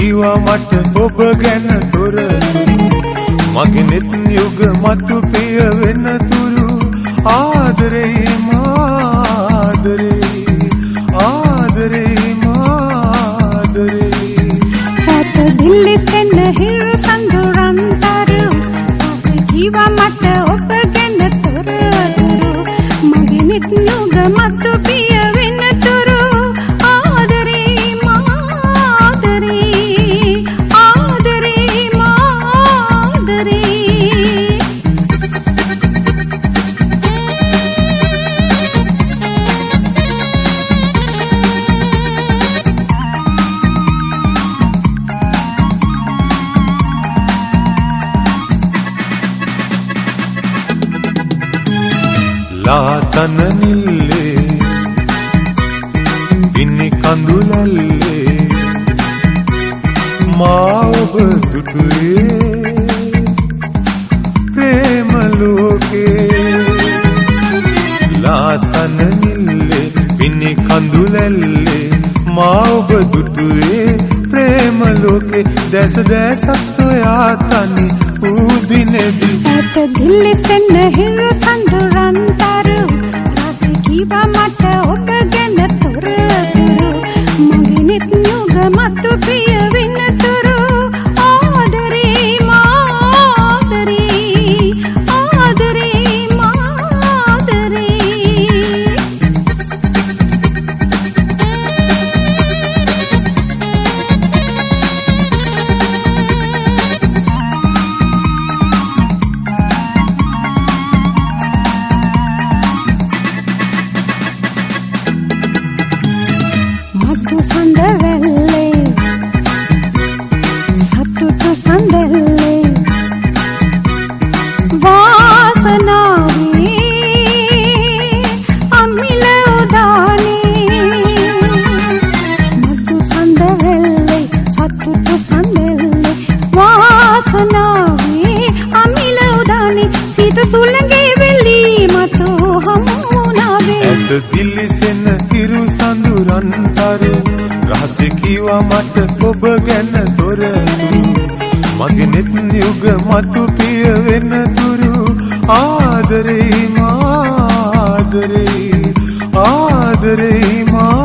කීවා මට ඔබ ගැන තොරතුරු මගේ නෙත් යුග මතු පිය වෙන තුරු ආදරේ මාදරේ ආදරේ මාදරේ රට දිල්ලිසෙන්න හිරු සඳුරන්තරු ආසේ කීවා මට ඔබ ගැන තොරතුරු මගේ නෙත් යුග මතු පිය වෙන තුරු ආදරේ මාදරේ ආදරේ මාදරේ ලාතන නිල්ලේ පින්නි කඳුලල්ලේ මා ඔබ දුටුවේ ප්‍රේම ලෝකේ ලාතන නිල්ලේ පින්නි කඳුලල්ලේ මා ඔබ දුටුවේ ප්‍රේම ලෝකේ දැස දැසක් සොයා තනි උදිනෙදී රට දිල්ලිසෙන්න හිරු සඳුරන්තරු ආසේ කීවා මට ඔබ ගැන තොරතුරු මගේ නෙත් යුග මතු පිය වෙන තුරු ආදරේ මාදරේ ආදරේ මාදරේ මතු සඳවැල්ලේ සතුටු සඳල්ලේ වාසනාවේ අමිල උදානේ මතු සඳවැල්ලේ සතුටු සඳල්ලේ වාසනාවේ අමිල උදානේ සීත සුළඟේ වෙලි මතු හමුනාවේ ඇත දිලිසෙන හිරු සඳුරන්තරු රහසේ කීවා මට ඔබ ගැන තොරතුරු මගේ නෙත් යුග මතු පිය වෙන තුරු ආදරේ මාදරේ ආදරේ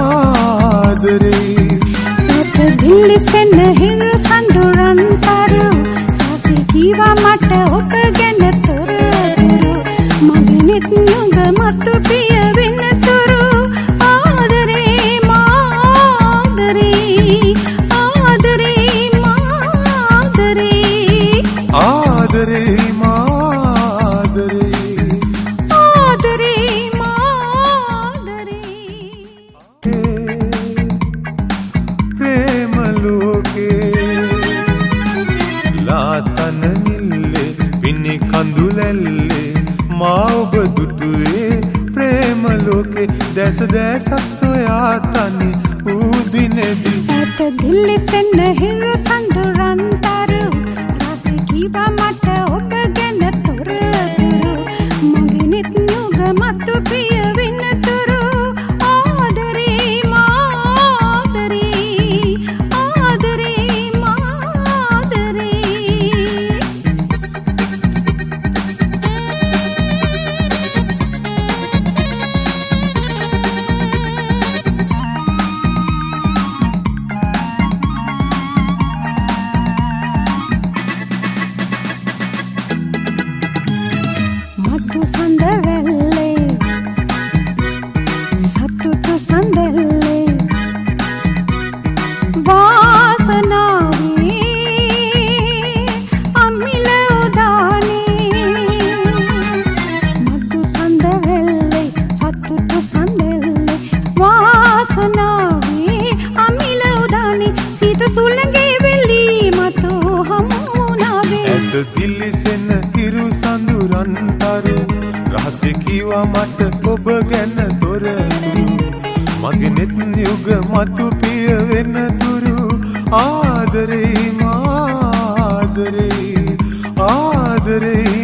මාදරේ රට දිල්ලිසෙන්න හිරු සඳුරන්තරු ආසේ කීවා මට ඔබ ගැන තොරතුරු මගේ නෙත් යුග මතු පිය වෙන තුරු ආදරේ මාදරේ ආදරේ මාදරේ ආදරේ මාදරේ ආදරේ මාදරේ ප්‍රේම ලෝකේ ලාතන නිල්ලේ පින්නි කඳුලැල්ලේ මා ඔබ දුටුවේ ප්‍රේම ලෝකේ දැස දැසක් සොයා තනි උදිනෙදී රට දිල්ලිසෙන්න හිරු සඳුරන්තරු ආසේ කීවා මට ඔබ ගැන තොරතුරු මගේ නෙත් යුග මතු පිය වෙන තුරු ආදරේ මාදරේ ආදරේ මාදරේ මතු සඳවැල්ලේ සතුටු සඳල්ලේ වාසනාවේ අමිල උදානේ මතු සඳවැල්ලේ සතුටු සඳල්ලේ වාසනාවේ අමිල උදානේ සීත සුළඟේ වෙලි මතු හමුනාවේ ඇත දිලිසෙන හිරු සඳුරන්තරු රහසේ කීවා මට ඔබ ගැන තොරතුරු මගේ නෙත් යුග මතු පිය වෙන තුරු ආදරේ මාදරේ ආදරේ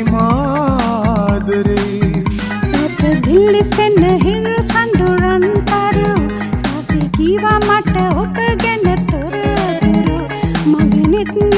මාදරේ රට දිල්ලිසෙන්න හිරු සඳුරන්තරු ආසේ කීවා මට ඔබ ගැන තොරතුරු මගෙනෙත්